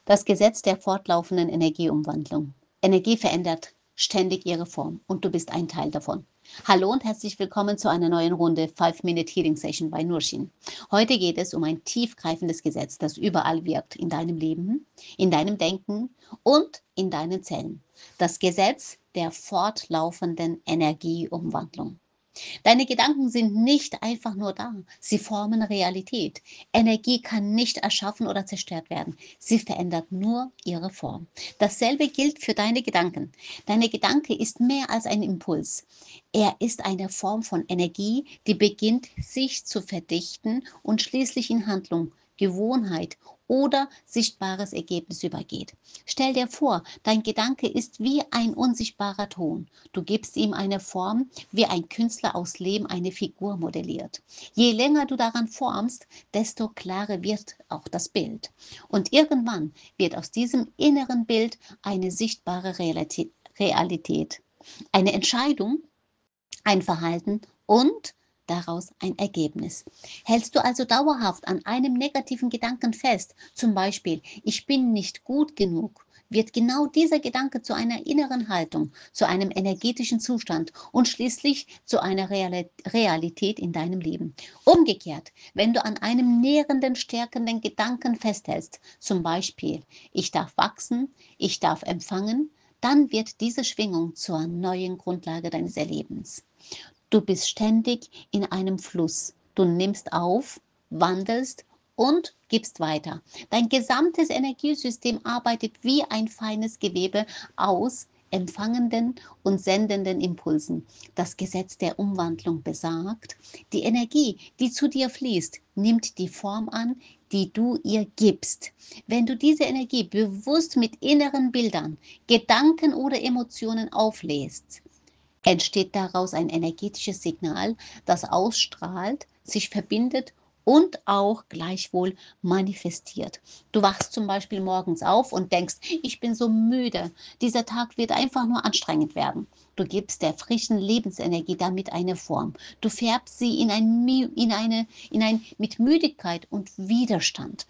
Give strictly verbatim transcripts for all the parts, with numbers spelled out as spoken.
Das Gesetz der fortlaufenden Energieumwandlung. Energie verändert ständig ihre Form und du bist ein Teil davon. Hallo und herzlich willkommen zu einer neuen Runde five minute Healing Session bei Nurshin. Heute geht es um ein tiefgreifendes Gesetz, das überall wirkt, in deinem Leben, in deinem Denken und in deinen Zellen. Das Gesetz der fortlaufenden Energieumwandlung. Deine Gedanken sind nicht einfach nur da, sie formen Realität. Energie kann nicht erschaffen oder zerstört werden, sie verändert nur ihre Form. Dasselbe gilt für deine Gedanken. Deine Gedanke ist mehr als ein Impuls. Er ist eine Form von Energie, die beginnt sich zu verdichten und schließlich in Handlung, Gewohnheit oder sichtbares Ergebnis übergeht. Stell dir vor, dein Gedanke ist wie ein unsichtbarer Ton. Du gibst ihm eine Form, wie ein Künstler aus Lehm eine Figur modelliert. Je länger du daran formst, desto klarer wird auch das Bild. Und irgendwann wird aus diesem inneren Bild eine sichtbare Realität. Realität. Eine Entscheidung, ein Verhalten und daraus ein Ergebnis. Hältst du also dauerhaft an einem negativen Gedanken fest, zum Beispiel, ich bin nicht gut genug, wird genau dieser Gedanke zu einer inneren Haltung, zu einem energetischen Zustand und schließlich zu einer Realität in deinem Leben. Umgekehrt, wenn du an einem nährenden, stärkenden Gedanken festhältst, zum Beispiel, ich darf wachsen, ich darf empfangen, dann wird diese Schwingung zur neuen Grundlage deines Erlebens. Du bist ständig in einem Fluss. Du nimmst auf, wandelst und gibst weiter. Dein gesamtes Energiesystem arbeitet wie ein feines Gewebe aus empfangenden und sendenden Impulsen. Das Gesetz der Umwandlung besagt, die Energie, die zu dir fließt, nimmt die Form an, die du ihr gibst. Wenn du diese Energie bewusst mit inneren Bildern, Gedanken oder Emotionen auflädst, entsteht daraus ein energetisches Signal, das ausstrahlt, sich verbindet und auch gleichwohl manifestiert. Du wachst zum Beispiel morgens auf und denkst, ich bin so müde, dieser Tag wird einfach nur anstrengend werden. Du gibst der frischen Lebensenergie damit eine Form. Du färbst sie in ein, in eine, in ein mit Müdigkeit und Widerstand.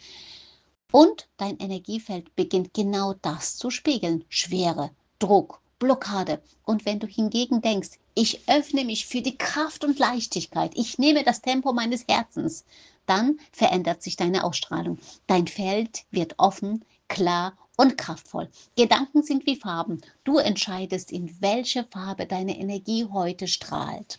Und dein Energiefeld beginnt genau das zu spiegeln. Schwere, Druck, Blockade. Und wenn du hingegen denkst, ich öffne mich für die Kraft und Leichtigkeit, ich nehme das Tempo meines Herzens, dann verändert sich deine Ausstrahlung. Dein Feld wird offen, klar und kraftvoll. Gedanken sind wie Farben. Du entscheidest, in welche Farbe deine Energie heute strahlt.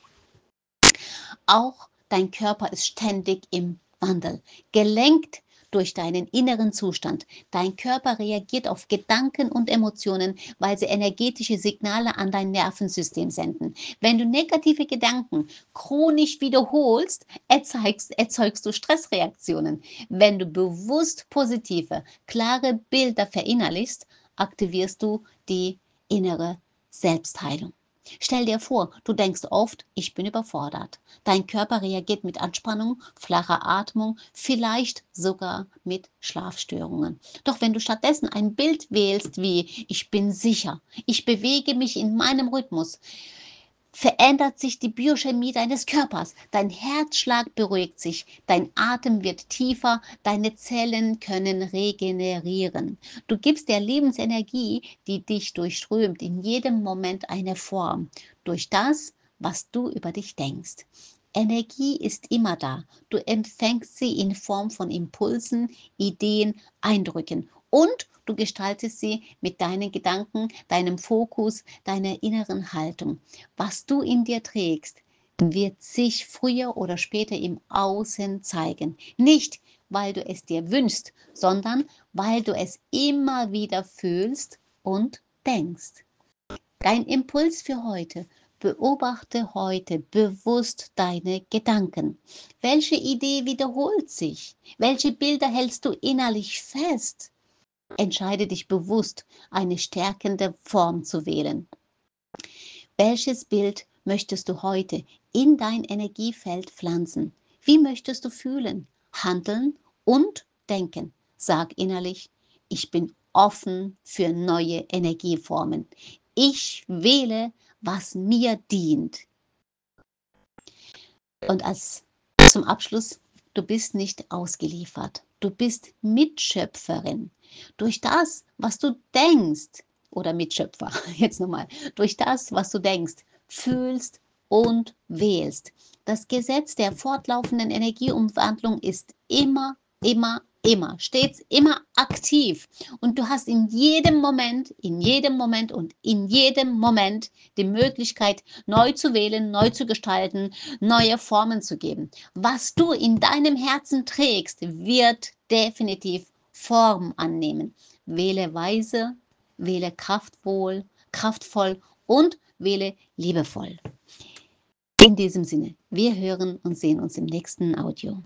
Auch dein Körper ist ständig im Wandel, gelenkt durch deinen inneren Zustand. Dein Körper reagiert auf Gedanken und Emotionen, weil sie energetische Signale an dein Nervensystem senden. Wenn du negative Gedanken chronisch wiederholst, erzeugst, erzeugst du Stressreaktionen. Wenn du bewusst positive, klare Bilder verinnerlichst, aktivierst du die innere Selbstheilung. Stell dir vor, du denkst oft, ich bin überfordert. Dein Körper reagiert mit Anspannung, flacher Atmung, vielleicht sogar mit Schlafstörungen. Doch wenn du stattdessen ein Bild wählst wie ich bin sicher, ich bewege mich in meinem Rhythmus, verändert sich die Biochemie deines Körpers. Dein Herzschlag beruhigt sich, dein Atem wird tiefer, deine Zellen können regenerieren. Du gibst der Lebensenergie, die dich durchströmt, in jedem Moment eine Form, durch das, was du über dich denkst. Energie ist immer da. Du empfängst sie in Form von Impulsen, Ideen, Eindrücken und du gestaltest sie mit deinen Gedanken, deinem Fokus, deiner inneren Haltung. Was du in dir trägst, wird sich früher oder später im Außen zeigen. Nicht, weil du es dir wünschst, sondern weil du es immer wieder fühlst und denkst. Dein Impuls für heute: Beobachte heute bewusst deine Gedanken. Welche Idee wiederholt sich? Welche Bilder hältst du innerlich fest? Entscheide dich bewusst, eine stärkende Form zu wählen. Welches Bild möchtest du heute in dein Energiefeld pflanzen? Wie möchtest du fühlen, handeln und denken? Sag innerlich, ich bin offen für neue Energieformen. Ich wähle, was mir dient. Und als zum Abschluss, du bist nicht ausgeliefert. Du bist Mitschöpferin. Durch das, was du denkst, oder Mitschöpfer, jetzt nochmal, durch das, was du denkst, fühlst und wählst. Das Gesetz der fortlaufenden Energieumwandlung ist immer, immer, immer, stets immer aktiv. Und du hast in jedem Moment, in jedem Moment und in jedem Moment die Möglichkeit, neu zu wählen, neu zu gestalten, neue Formen zu geben. Was du in deinem Herzen trägst, wird definitiv Form annehmen. Wähle weise, wähle kraftvoll, kraftvoll und wähle liebevoll. In diesem Sinne, wir hören und sehen uns im nächsten Audio.